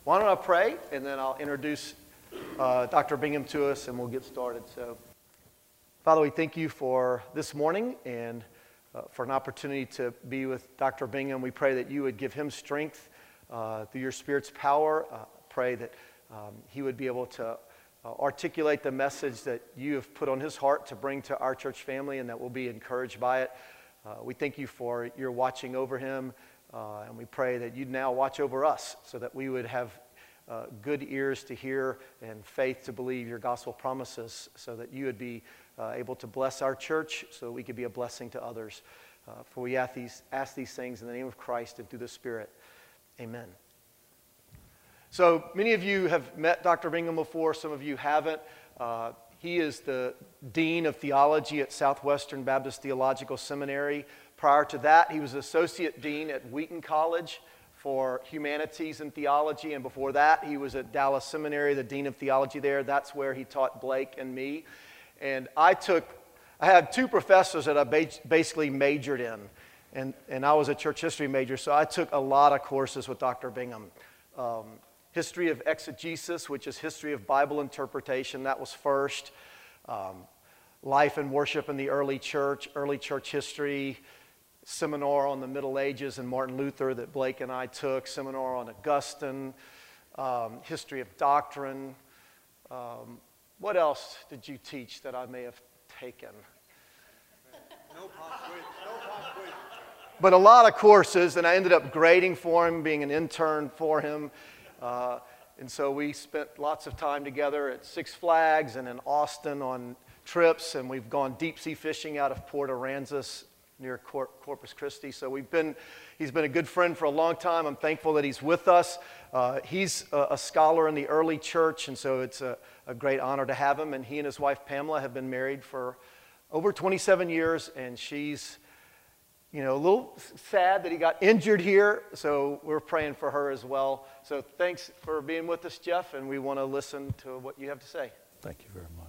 Why don't I pray, and then I'll introduce Dr. Bingham to us, and we'll get started. So, Father, we thank you for this morning and for an opportunity to be with Dr. Bingham. We pray that you would give him strength through your Spirit's power. Pray that he would be able to articulate the message that you have put on his heart to bring to our church family, and that we'll be encouraged by it. We thank you for your watching over him, and we pray that you'd now watch over us so that we would have good ears to hear and faith to believe your gospel promises, so that you would be able to bless our church so that we could be a blessing to others. For we ask these things in the name of Christ and through the Spirit. Amen. So many of you have met Dr. Bingham before. Some of you haven't. He is the Dean of Theology at Southwestern Baptist Theological Seminary. Prior to that, he was Associate Dean at Wheaton College for Humanities and Theology, and before that, he was at Dallas Seminary, the Dean of Theology there. That's where he taught Blake and me. And I had two professors that I basically majored in, and I was a church history major, so I took a lot of courses with Dr. Bingham. History of exegesis, which is history of Bible interpretation, that was first. Life and worship in the early church history, seminar on the Middle Ages and Martin Luther that Blake and I took, seminar on Augustine, history of doctrine. What else did you teach that I may have taken? No pop quiz. But a lot of courses, and I ended up grading for him, being an intern for him. And so we spent lots of time together at Six Flags and in Austin on trips, and we've gone deep sea fishing out of Port Aransas near Corpus Christi. So he's been a good friend for a long time. I'm thankful that he's with us. He's a scholar in the early church, and so it's a great honor to have him. And he and his wife Pamela have been married for over 27 years, and she's a little sad that he got injured here, so we're praying for her as well. So thanks for being with us, Jeff, and we want to listen to what you have to say. Thank you very much.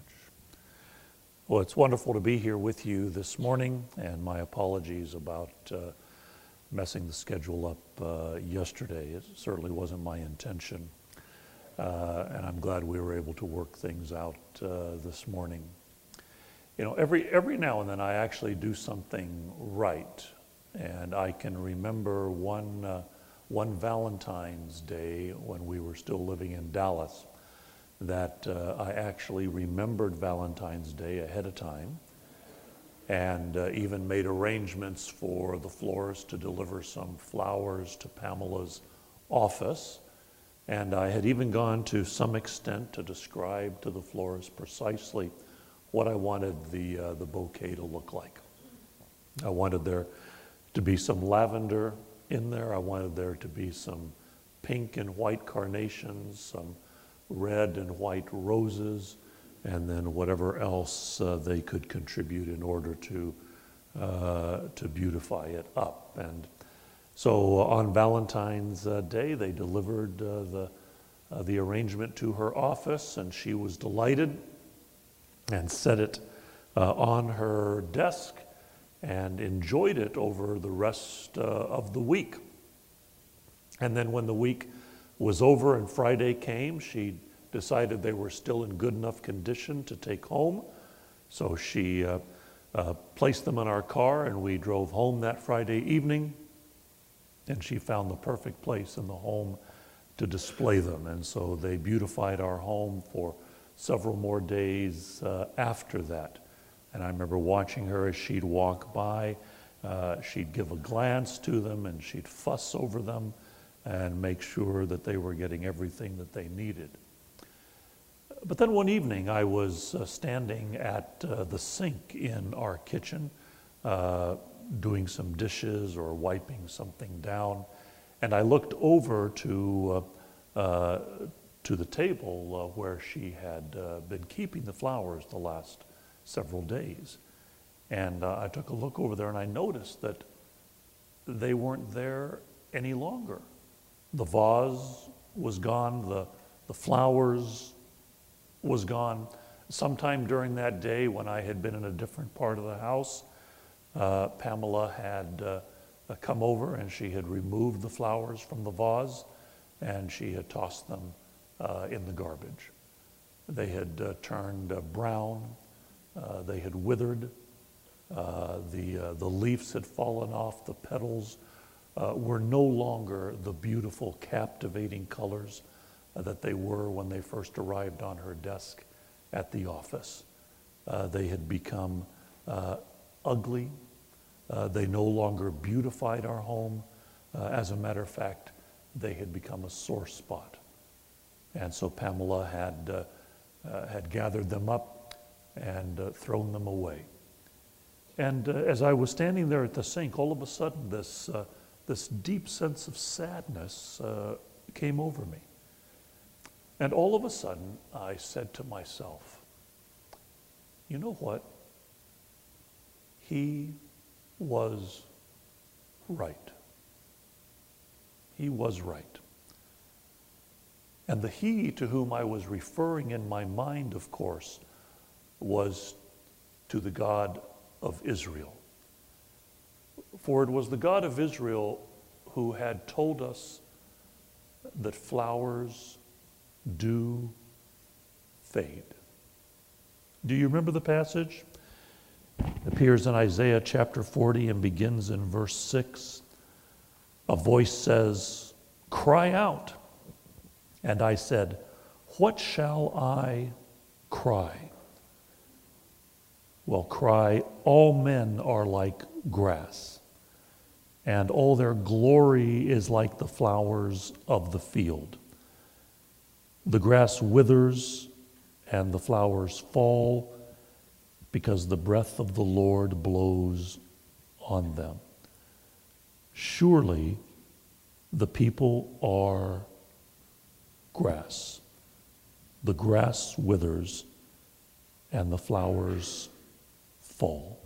Well, it's wonderful to be here with you this morning, and my apologies about messing the schedule up yesterday. It certainly wasn't my intention, and I'm glad we were able to work things out this morning. Every now and then I actually do something right, and I can remember one Valentine's Day when we were still living in Dallas that I actually remembered Valentine's Day ahead of time, and even made arrangements for the florist to deliver some flowers to Pamela's office, and I had even gone to some extent to describe to the florist precisely what I wanted the bouquet to look like. I wanted there to be some lavender in there. I wanted there to be some pink and white carnations, some red and white roses, and then whatever else they could contribute in order to beautify it up. And so on Valentine's Day, they delivered the arrangement to her office, and she was delighted and set it on her desk and enjoyed it over the rest of the week. And then when the week was over and Friday came, she decided they were still in good enough condition to take home. So she placed them in our car, and we drove home that Friday evening, and she found the perfect place in the home to display them. And so they beautified our home for several more days after that. And I remember watching her as she'd walk by. She'd give a glance to them, and she'd fuss over them and make sure that they were getting everything that they needed. But then one evening I was standing at the sink in our kitchen doing some dishes or wiping something down, and I looked over to the table where she had been keeping the flowers the last several days. And I took a look over there, and I noticed that they weren't there any longer. The vase was gone, the flowers was gone. Sometime during that day, when I had been in a different part of the house, Pamela had come over, and she had removed the flowers from the vase, and she had tossed them in the garbage. They had turned brown, they had withered, the leaves had fallen off, the petals were no longer the beautiful, captivating colors that they were when they first arrived on her desk at the office. They had become ugly. They no longer beautified our home. As a matter of fact, they had become a sore spot. And so Pamela had gathered them up and thrown them away. And as I was standing there at the sink, all of a sudden this deep sense of sadness came over me. And all of a sudden, I said to myself, you know what? He was right. He was right. And the he to whom I was referring in my mind, of course, was to the God of Israel. For it was the God of Israel who had told us that flowers do fade. Do you remember the passage? It appears in Isaiah chapter 40 and begins in verse 6. A voice says, "Cry out." And I said, "What shall I cry?" Well, cry, "All men are like grass, and all their glory is like the flowers of the field. The grass withers and the flowers fall because the breath of the Lord blows on them. Surely the people are grass. The grass withers and the flowers fall."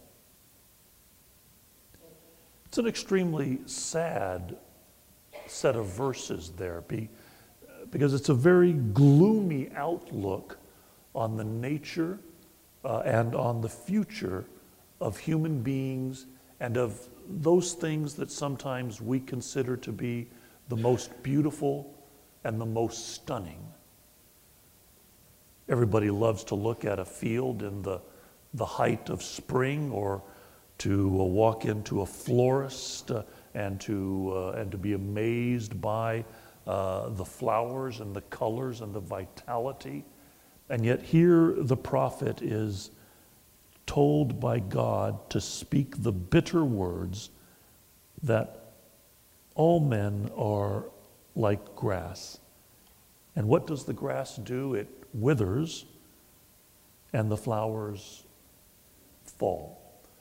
It's an extremely sad set of verses there because it's a very gloomy outlook on the nature and on the future of human beings and of those things that sometimes we consider to be the most beautiful and the most stunning. Everybody loves to look at a field in the height of spring, or to walk into a florist and to be amazed by the flowers and the colors and the vitality. And yet here the prophet is told by God to speak the bitter words that all men are like grass. And what does the grass do? It withers and the flowers fall.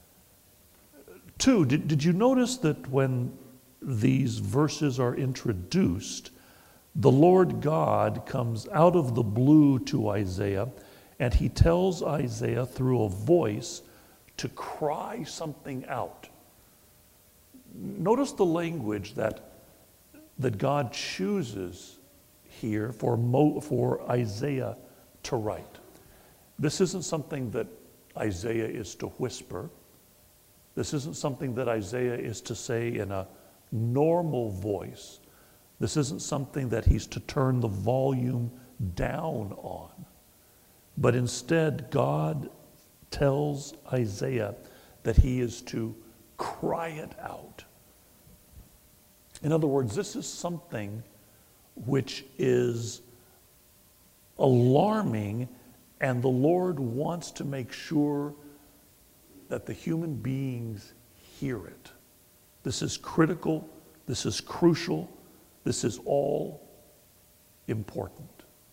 Two, did you notice that when these verses are introduced, the Lord God comes out of the blue to Isaiah, and he tells Isaiah through a voice to cry something out. Notice the language that God chooses here for Isaiah to write. This isn't something that Isaiah is to whisper. This isn't something that Isaiah is to say in a normal voice. This isn't something that he's to turn the volume down on. But instead, God tells Isaiah that he is to cry it out. In other words, this is something which is alarming, and the Lord wants to make sure that the human beings hear it. This is critical, this is crucial, this is all important.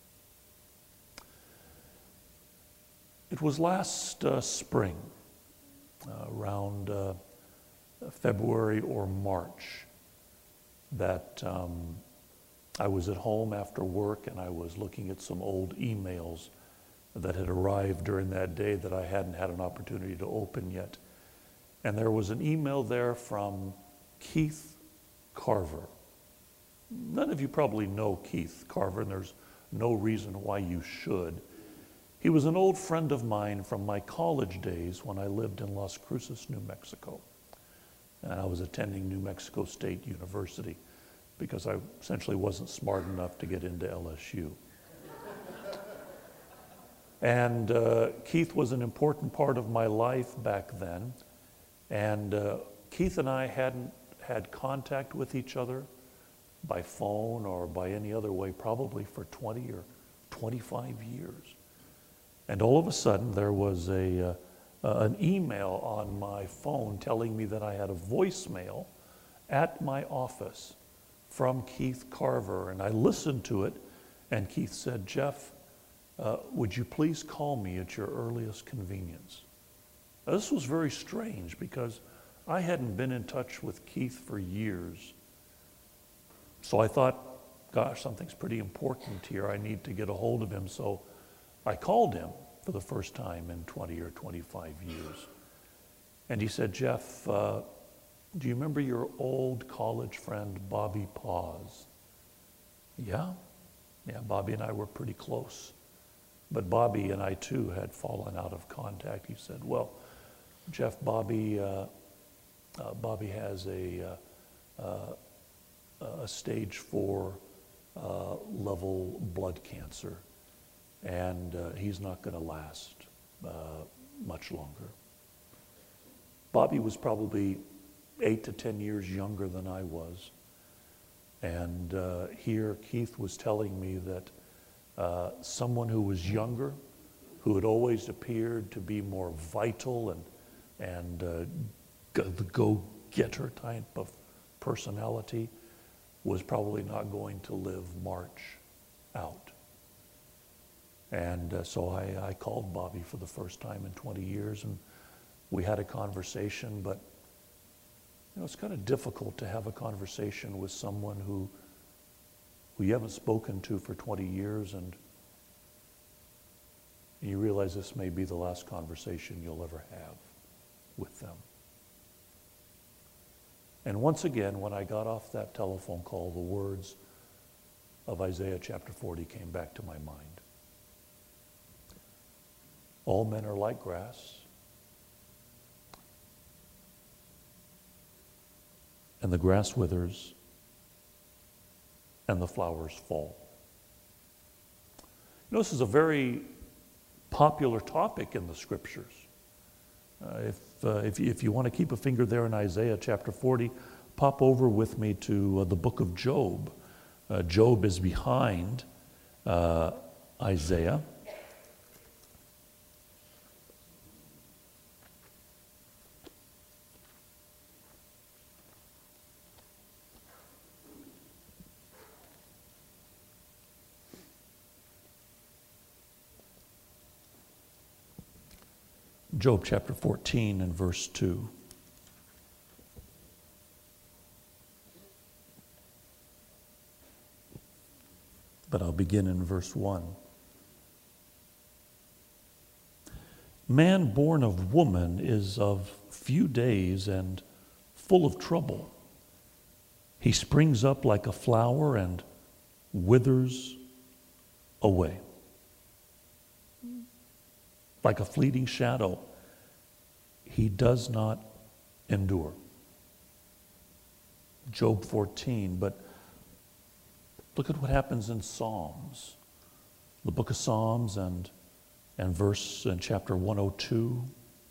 It was last spring, around February or March, that I was at home after work and I was looking at some old emails that had arrived during that day that I hadn't had an opportunity to open yet. And there was an email there from Keith Carver. None of you probably know Keith Carver, and there's no reason why you should. He was an old friend of mine from my college days when I lived in Las Cruces, New Mexico. And I was attending New Mexico State University. because I essentially wasn't smart enough to get into LSU. And Keith was an important part of my life back then. And Keith and I hadn't had contact with each other by phone or by any other way probably for 20 or 25 years. And all of a sudden there was an email on my phone telling me that I had a voicemail at my office from Keith Carver. And I listened to it, and Keith said, "Jeff, would you please call me at your earliest convenience?" Now, this was very strange because I hadn't been in touch with Keith for years. So I thought, gosh, something's pretty important here. I need to get a hold of him. So I called him for the first time in 20 or 25 years. And he said, "Jeff, do you remember your old college friend, Bobby Paz?" Yeah, Bobby and I were pretty close. But Bobby and I, too, had fallen out of contact. He said, "Well, Jeff, Bobby has a stage 4 level blood cancer, and he's not going to last much longer." Bobby was probably 8 to 10 years younger than I was. And here Keith was telling me that someone who was younger, who had always appeared to be more vital and the go-getter type of personality, was probably not going to live March out. And so I called Bobby for the first time in 20 years, and we had a conversation. But it's kind of difficult to have a conversation with someone who you haven't spoken to for 20 years, and you realize this may be the last conversation you'll ever have with them. And once again, when I got off that telephone call, the words of Isaiah chapter 40 came back to my mind. All men are like grass, and the grass withers, and the flowers fall. This is a very popular topic in the scriptures. If you want to keep a finger there in Isaiah chapter 40, pop over with me to the book of Job. Job is behind Isaiah. Job chapter 14 and verse 2. But I'll begin in verse 1. Man born of woman is of few days and full of trouble. He springs up like a flower and withers away. Like a fleeting shadow, he does not endure. Job 14, but look at what happens in Psalms. The book of Psalms and verse in chapter 102.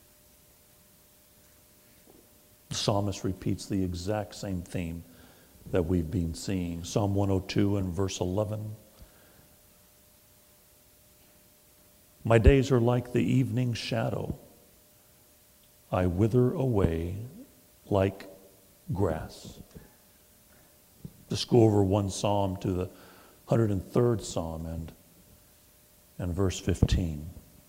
The psalmist repeats the exact same theme that we've been seeing. Psalm 102 and verse 11. My days are like the evening shadow. I wither away like grass. Just go over one psalm to the 103rd Psalm and verse 15.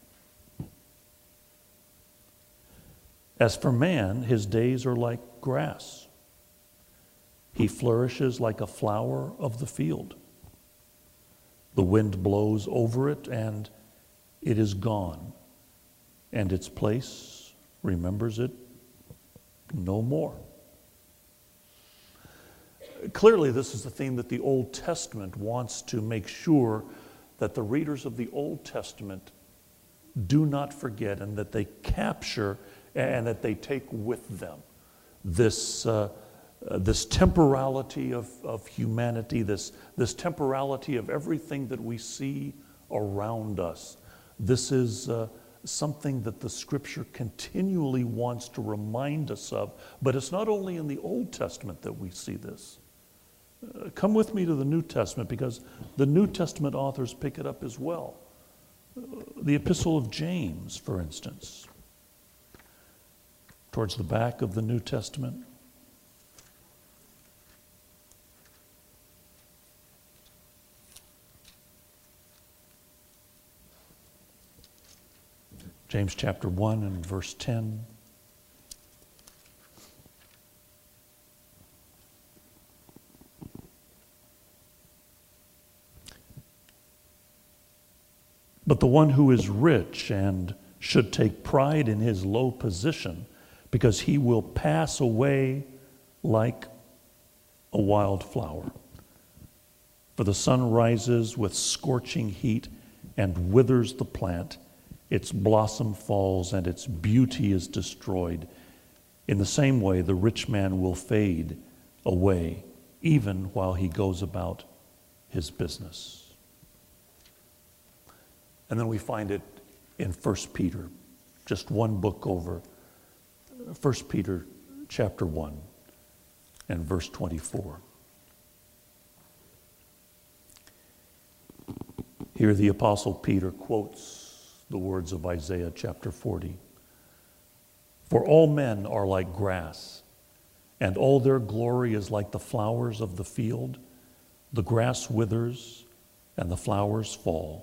As for man, his days are like grass. He flourishes like a flower of the field. The wind blows over it and it is gone, and its place remembers it no more. Clearly, this is the theme that the Old Testament wants to make sure that the readers of the Old Testament do not forget, and that they capture and that they take with them this this temporality of humanity, this temporality of everything that we see around us. This is something that the Scripture continually wants to remind us of, but it's not only in the Old Testament that we see this. Come with me to the New Testament, because the New Testament authors pick it up as well. The Epistle of James, for instance, towards the back of the New Testament. James chapter 1 and verse 10. But the one who is rich and should take pride in his low position, because he will pass away like a wild flower. For the sun rises with scorching heat and withers the plant. Its blossom falls and its beauty is destroyed. In the same way, the rich man will fade away, even while he goes about his business. And then we find it in 1 Peter, just one book over, 1 Peter chapter 1 and verse 24. Here the Apostle Peter quotes the words of Isaiah chapter 40. For all men are like grass, and all their glory is like the flowers of the field. The grass withers, and the flowers fall.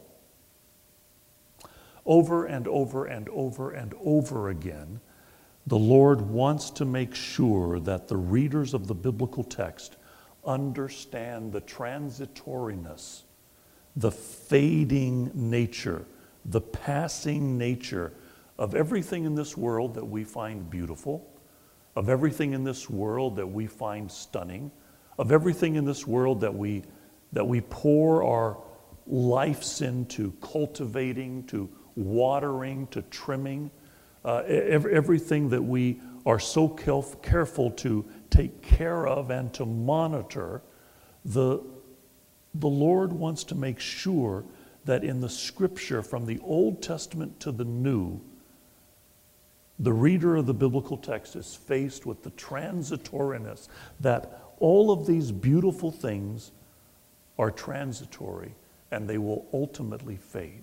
Over and over and over and over again, the Lord wants to make sure that the readers of the biblical text understand the transitoriness, the fading nature, the passing nature of everything in this world that we find beautiful, of everything in this world that we find stunning, of everything in this world that we pour our lives into cultivating, to watering, to trimming, everything that we are so careful to take care of and to monitor. The Lord wants to make sure that in the Scripture, from the Old Testament to the New, the reader of the biblical text is faced with the transitoriness that all of these beautiful things are transitory and they will ultimately fade.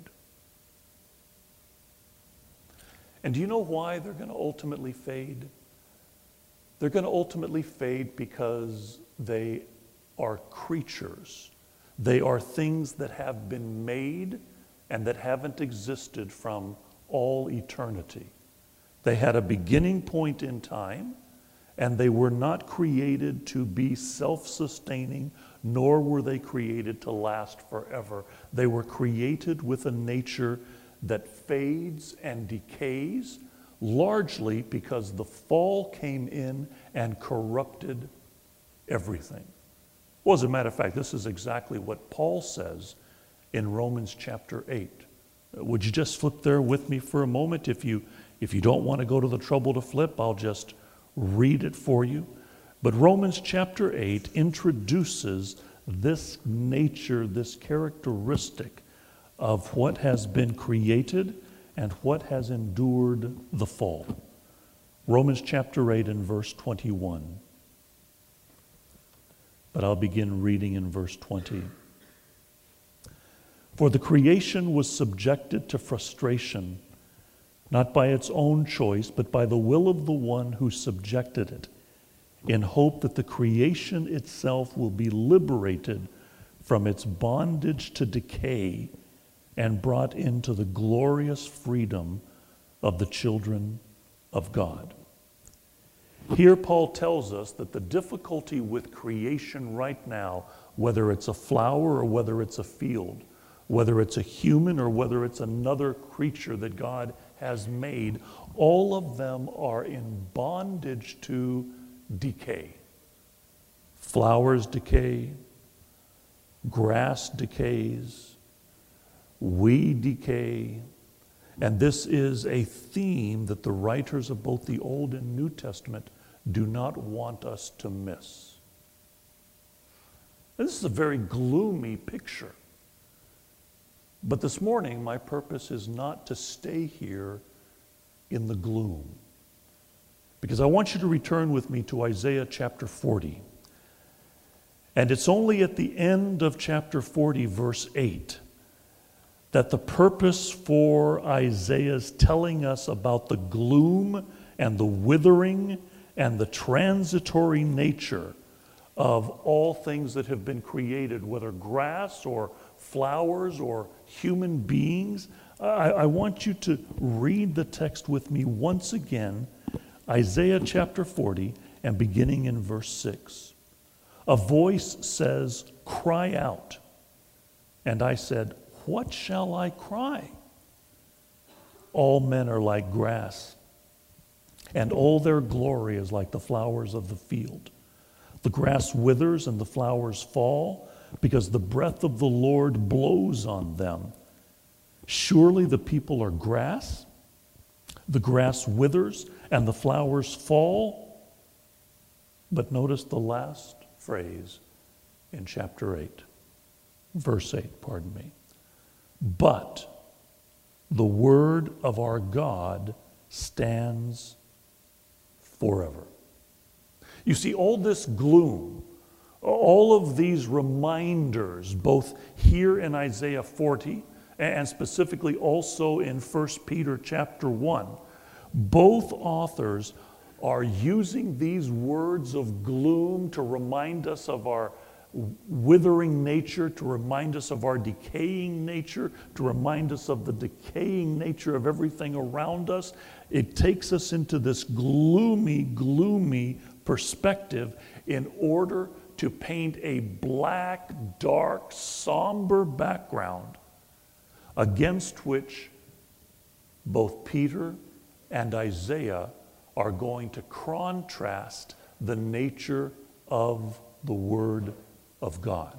And do you know why they're going to ultimately fade? They're going to ultimately fade because they are creatures. They are things that have been made and that haven't existed from all eternity. They had a beginning point in time, and they were not created to be self-sustaining, nor were they created to last forever. They were created with a nature that fades and decays, largely because the fall came in and corrupted everything. Well, as a matter of fact, this is exactly what Paul says in Romans chapter 8. Would you just flip there with me for a moment? If you don't want to go to the trouble to flip, I'll just read it for you. But Romans chapter 8 introduces this nature, this characteristic of what has been created and what has endured the fall. Romans chapter 8 and verse 21. But I'll begin reading in verse 20. For the creation was subjected to frustration, not by its own choice, but by the will of the one who subjected it, in hope that the creation itself will be liberated from its bondage to decay and brought into the glorious freedom of the children of God. Here Paul tells us that the difficulty with creation right now, whether it's a flower or whether it's a field, whether it's a human or whether it's another creature that God has made, all of them are in bondage to decay. Flowers decay, grass decays, we decay, and this is a theme that the writers of both the Old and New Testament do not want us to miss. And this is a very gloomy picture. But this morning, my purpose is not to stay here in the gloom, because I want you to return with me to Isaiah chapter 40. And it's only at the end of chapter 40, verse 8, that the purpose for Isaiah's telling us about the gloom and the withering and the transitory nature of all things that have been created, whether grass or flowers or human beings. I want you to read the text with me once again, Isaiah chapter 40, and beginning in verse 6. A voice says, "Cry out." And I said, "What shall I cry?" All men are like grass, and all their glory is like the flowers of the field. The grass withers and the flowers fall, because the breath of the Lord blows on them. Surely the people are grass. The grass withers and the flowers fall. But notice the last phrase in chapter 8, verse 8, pardon me. But the word of our God stands forever. You see, all this gloom, all of these reminders, both here in Isaiah 40 and specifically also in 1 Peter chapter 1, both authors are using these words of gloom to remind us of our withering nature, to remind us of our decaying nature, to remind us of the decaying nature of everything around us. It takes us into this gloomy perspective in order to paint a black, dark, somber background against which both Peter and Isaiah are going to contrast the nature of the Word of God.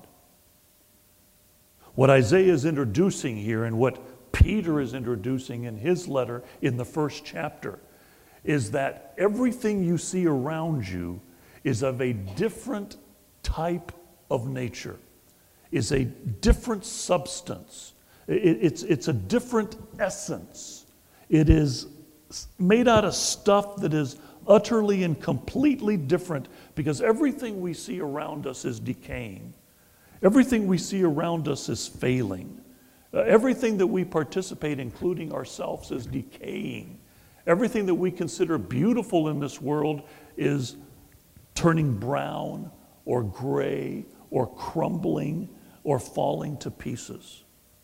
What Isaiah is introducing here and what Peter is introducing in his letter in the first chapter is that everything you see around you is of a different type of nature, is a different substance. It's a different essence. It is made out of stuff that is utterly and completely different, because everything we see around us is decaying. Everything we see around us is failing. Everything that we participate, including ourselves, is decaying. Everything that we consider beautiful in this world is turning brown or gray or crumbling or falling to pieces.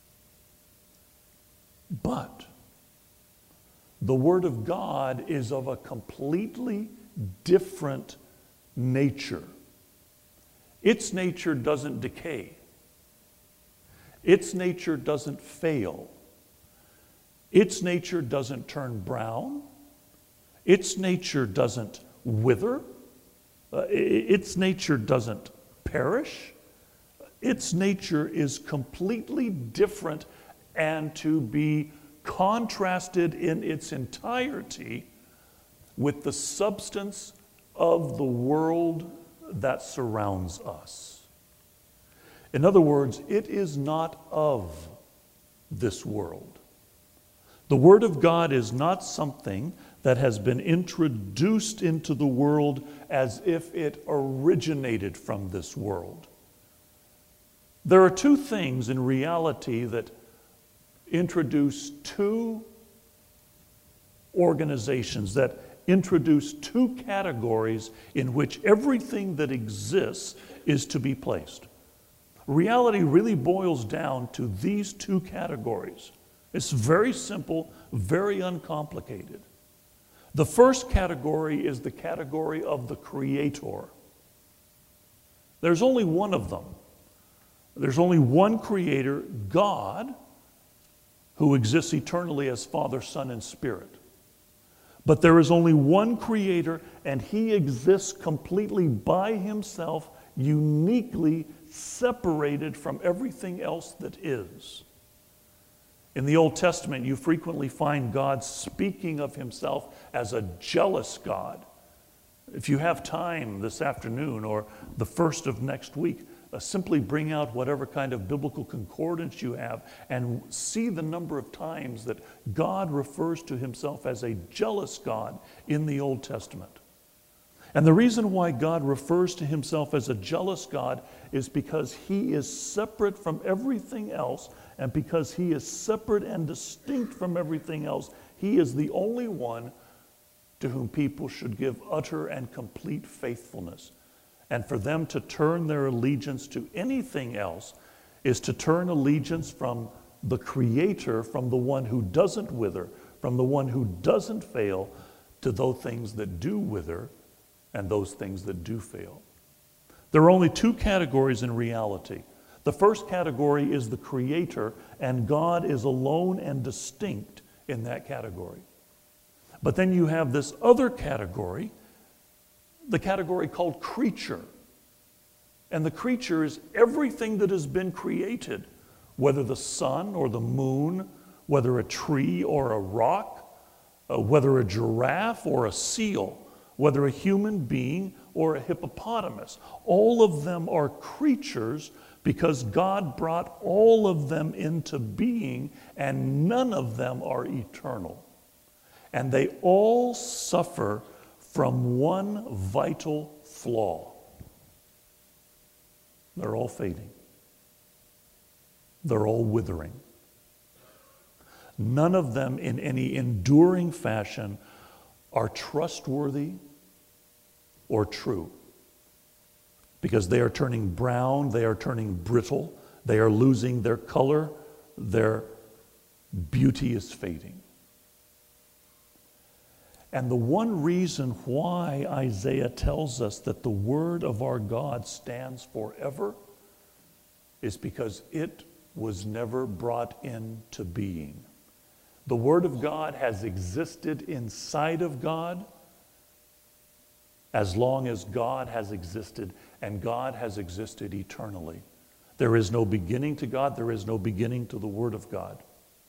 But the Word of God is of a completely different nature. Its nature doesn't decay. Its nature doesn't fail. Its nature doesn't turn brown. Its nature doesn't wither. Its nature doesn't perish. Its nature is completely different and to be contrasted in its entirety with the substance of the world that surrounds us. In other words, it is not of this world. The Word of God is not something that has been introduced into the world as if it originated from this world. There are two things in reality that introduce two organizations, that introduce two categories in which everything that exists is to be placed. Reality really boils down to these two categories. It's very simple, very uncomplicated. The first category is the category of the Creator. There's only one of them. There's only one Creator, God, who exists eternally as Father, Son, and Spirit. But there is only one Creator, and He exists completely by Himself, uniquely separated from everything else that is. In the Old Testament, you frequently find God speaking of Himself as a jealous God. If you have time this afternoon or the first of next week, simply bring out whatever kind of biblical concordance you have and see the number of times that God refers to himself as a jealous God in the Old Testament. And the reason why God refers to himself as a jealous God is because he is separate from everything else, and because he is separate and distinct from everything else, he is the only one to whom people should give utter and complete faithfulness. And for them to turn their allegiance to anything else is to turn allegiance from the Creator, from the one who doesn't wither, from the one who doesn't fail, to those things that do wither and those things that do fail. There are only two categories in reality. The first category is the Creator, and God is alone and distinct in that category. But then you have this other category, the category called creature. And the creature is everything that has been created, whether the sun or the moon, whether a tree or a rock, whether a giraffe or a seal, whether a human being or a hippopotamus. All of them are creatures because God brought all of them into being, and none of them are eternal. And they all suffer from one vital flaw. They're all fading. They're all withering. None of them in any enduring fashion are trustworthy or true, because they are turning brown, they are turning brittle, they are losing their color, their beauty is fading. And the one reason why Isaiah tells us that the word of our God stands forever is because it was never brought into being. The word of God has existed inside of God as long as God has existed, and God has existed eternally. There is no beginning to God. There is no beginning to the Word of God.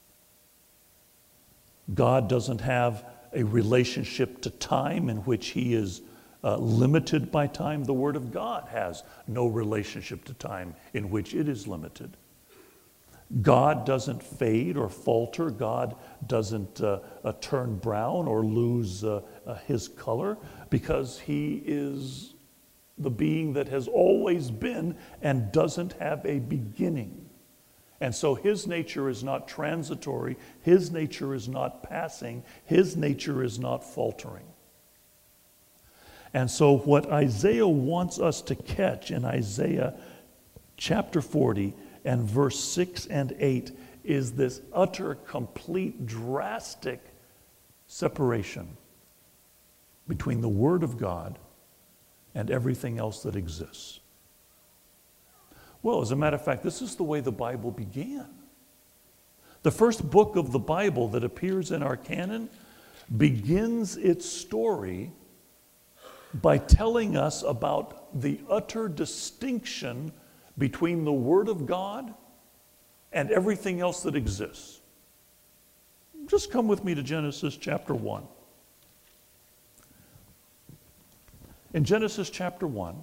God doesn't have a relationship to time in which he is limited by time. The Word of God has no relationship to time in which it is limited. God doesn't fade or falter. God doesn't turn brown or lose his color, because he is the being that has always been and doesn't have a beginning. And so his nature is not transitory. His nature is not passing. His nature is not faltering. And so what Isaiah wants us to catch in Isaiah chapter 40 and verse 6 and 8 is this utter, complete, drastic separation between the Word of God and everything else that exists. Well, as a matter of fact, this is the way the Bible began. The first book of the Bible that appears in our canon begins its story by telling us about the utter distinction between the Word of God and everything else that exists. Just come with me to Genesis chapter 1. In Genesis chapter 1,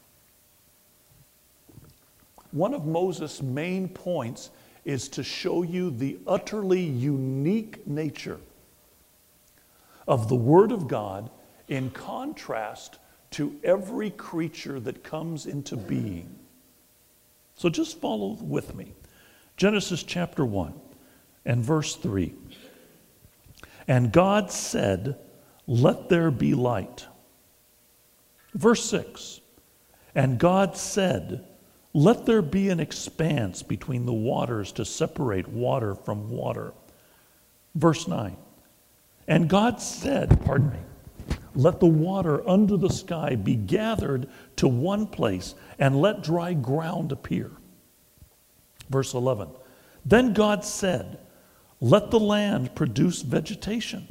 one of Moses' main points is to show you the utterly unique nature of the Word of God in contrast to every creature that comes into being. So just follow with me. Genesis chapter 1 and verse 3. And God said, "Let there be light." Verse 6. And God said, "Let there be an expanse between the waters to separate water from water." Verse 9. And God said, "Let the water under the sky be gathered to one place, and let dry ground appear." Verse 11. Then God said, "Let the land produce vegetation."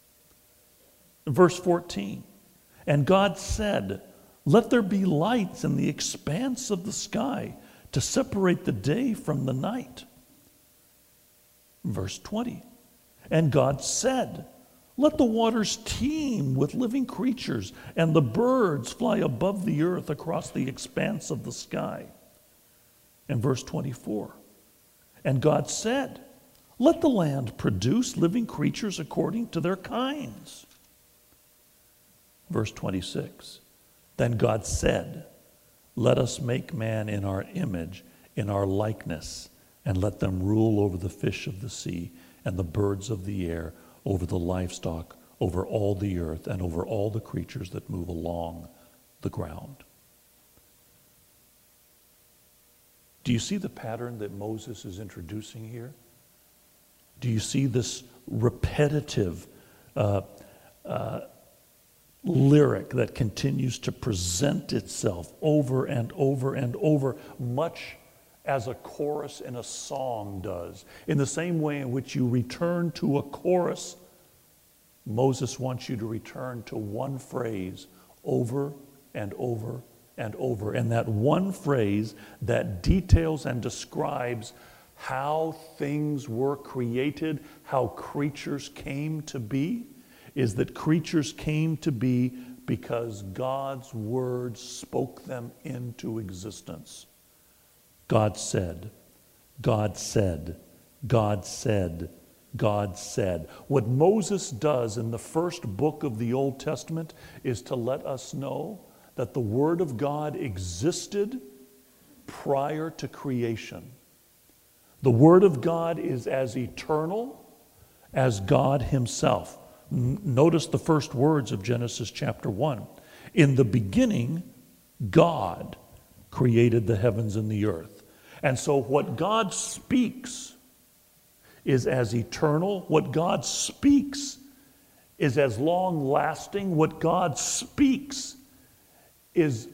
Verse 14. And God said, "Let there be lights in the expanse of the sky to separate the day from the night." Verse 20. And God said, Let the waters teem with living creatures, and the birds fly above the earth across the expanse of the sky. And verse 24, and God said, let the land produce living creatures according to their kinds. Verse 26, then God said, let us make man in our image, in our likeness, and let them rule over the fish of the sea and the birds of the air, over the livestock, over all the earth, and over all the creatures that move along the ground. Do you see the pattern that Moses is introducing here? Do you see this repetitive lyric that continues to present itself over and over and over, much as a chorus in a song does? In the same way in which you return to a chorus, Moses wants you to return to one phrase over and over and over. And that one phrase that details and describes how things were created, how creatures came to be, is that creatures came to be because God's word spoke them into existence. God said, God said, God said, God said. What Moses does in the first book of the Old Testament is to let us know that the Word of God existed prior to creation. The Word of God is as eternal as God Himself. Notice the first words of Genesis chapter 1. In the beginning, God created the heavens and the earth. And so what God speaks is as eternal. What God speaks is as long-lasting. What God speaks is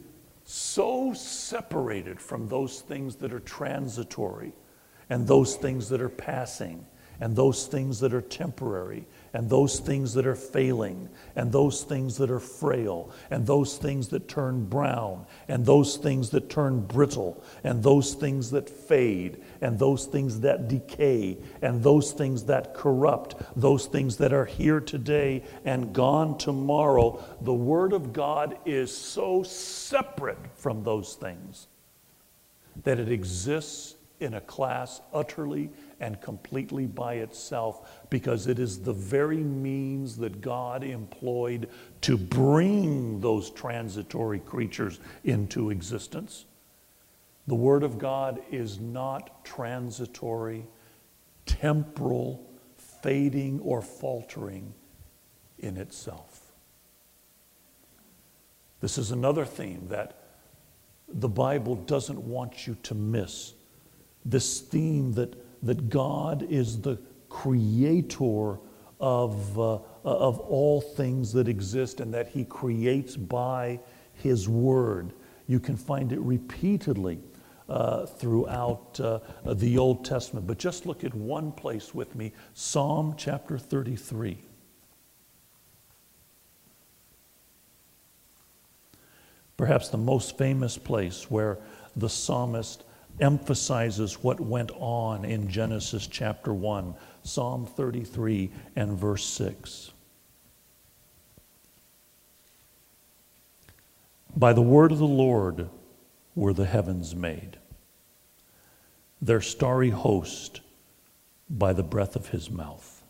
so separated from those things that are transitory and those things that are passing and those things that are temporary and those things that are failing and those things that are frail and those things that turn brown and those things that turn brittle and those things that fade and those things that decay and those things that corrupt, those things that are here today and gone tomorrow. The Word of God is so separate from those things that it exists in a class utterly and completely by itself, because it is the very means that God employed to bring those transitory creatures into existence. The Word of God is not transitory, temporal, fading, or faltering in itself. This is another theme that the Bible doesn't want you to miss. This theme that God is the creator of all things that exist and that He creates by His Word. You can find it repeatedly throughout the Old Testament. But just look at one place with me, Psalm chapter 33. Perhaps the most famous place where the psalmist emphasizes what went on in Genesis chapter 1, Psalm 33 and verse 6. By the word of the Lord were the heavens made, their starry host by the breath of His mouth.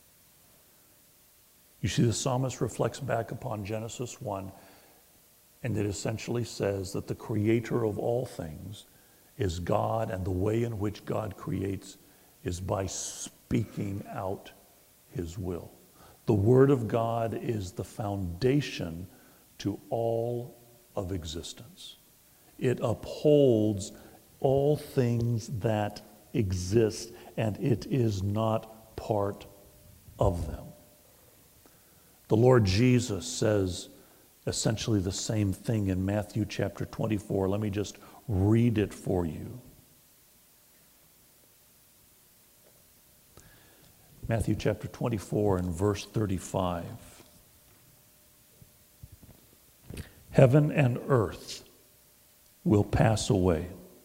You see, the psalmist reflects back upon Genesis 1, and it essentially says that the creator of all things is God, and the way in which God creates is by speaking out His will. The Word of God is the foundation to all of existence. It upholds all things that exist, and it is not part of them. The Lord Jesus says essentially the same thing in Matthew chapter 24. Let me just read it for you. Matthew chapter 24 and verse 35. Heaven and earth will pass away,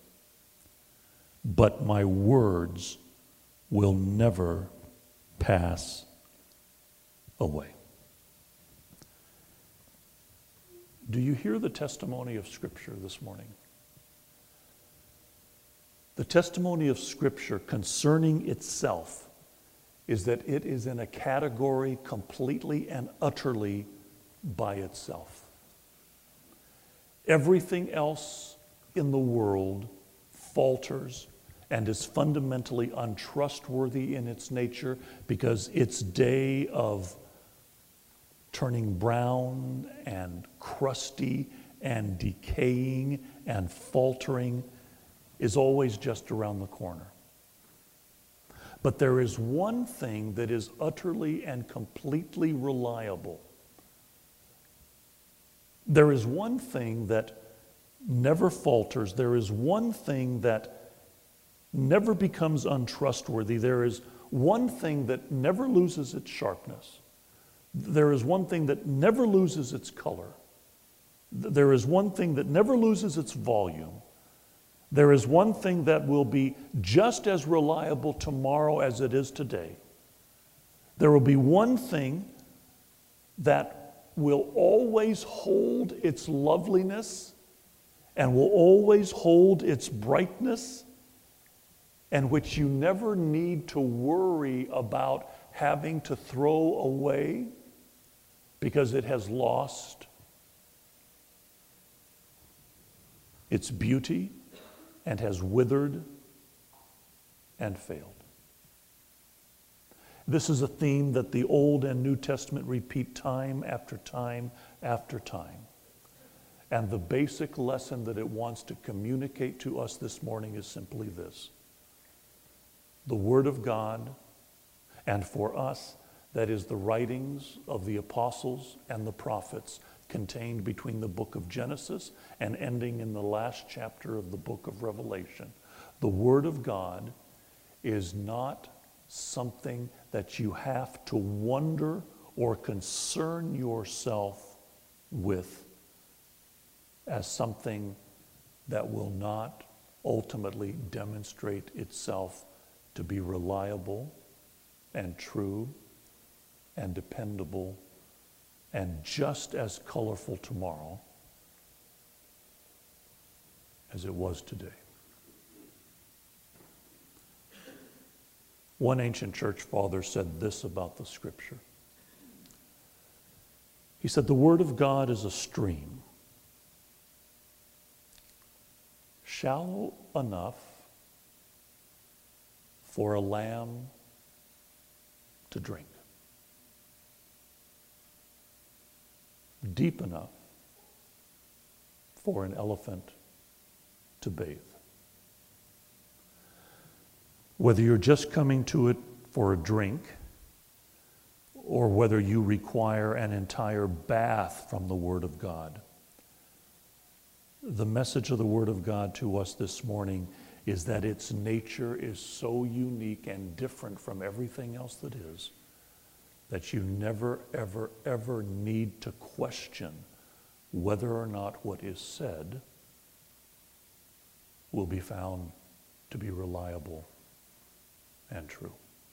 but my words will never pass away. Do you hear the testimony of Scripture this morning? The testimony of Scripture concerning itself is that it is in a category completely and utterly by itself. Everything else in the world falters and is fundamentally untrustworthy in its nature because its day of turning brown and crusty and decaying and faltering is always just around the corner. But there is one thing that is utterly and completely reliable. There is one thing that never falters. There is one thing that never becomes untrustworthy. There is one thing that never loses its sharpness. There is one thing that never loses its color. There is one thing that never loses its volume. There is one thing that will be just as reliable tomorrow as it is today. There will be one thing that will always hold its loveliness and will always hold its brightness, and which you never need to worry about having to throw away because it has lost its beauty and has withered and failed. This is a theme that the Old and New Testament repeat time after time after time. And the basic lesson that it wants to communicate to us this morning is simply this. The Word of God, and for us, that is the writings of the apostles and the prophets contained between the book of Genesis and ending in the last chapter of the book of Revelation. The Word of God is not something that you have to wonder or concern yourself with as something that will not ultimately demonstrate itself to be reliable and true and dependable and just as colorful tomorrow as it was today. One ancient church father said this about the Scripture. He said, "The Word of God is a stream, shallow enough for a lamb to drink, deep enough for an elephant to bathe. Whether you're just coming to it for a drink, or whether you require an entire bath from the Word of God, the message of the Word of God to us this morning is that its nature is so unique and different from everything else that is, that you never, ever, ever need to question whether or not what is said will be found to be reliable and true.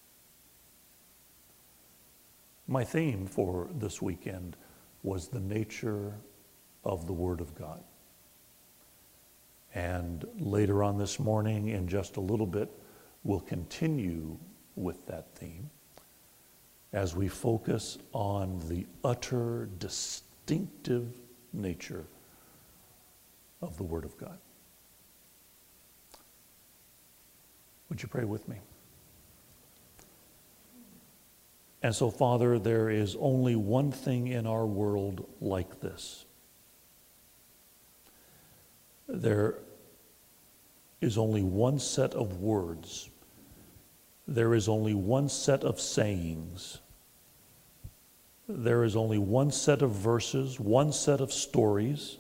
My theme for this weekend was the nature of the Word of God. And later on this morning, in just a little bit, we'll continue with that theme as we focus on the utter, distinctive nature of the Word of God. Would you pray with me? And so, Father, there is only one thing in our world like this. There is only one set of words. There is only one set of sayings. There is only one set of verses, one set of stories.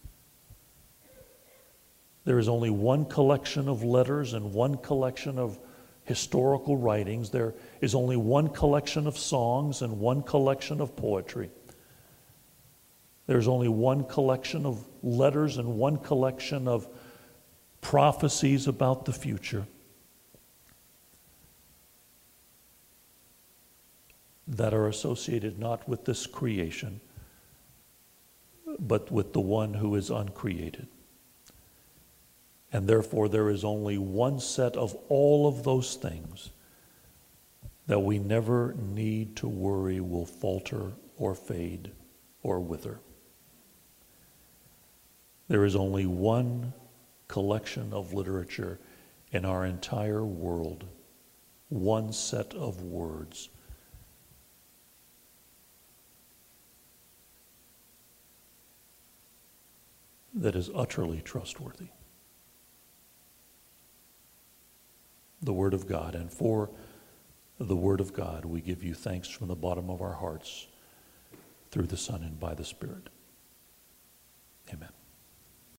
There is only one collection of letters and one collection of historical writings. There is only one collection of songs and one collection of poetry. There's only one collection of letters and one collection of prophecies about the future. that are associated not with this creation, but with the one who is uncreated. And therefore, there is only one set of all of those things that we never need to worry will falter or fade or wither. There is only one collection of literature in our entire world, one set of words that is utterly trustworthy. The Word of God. And for the Word of God, we give you thanks from the bottom of our hearts through the Son and by the Spirit. Amen.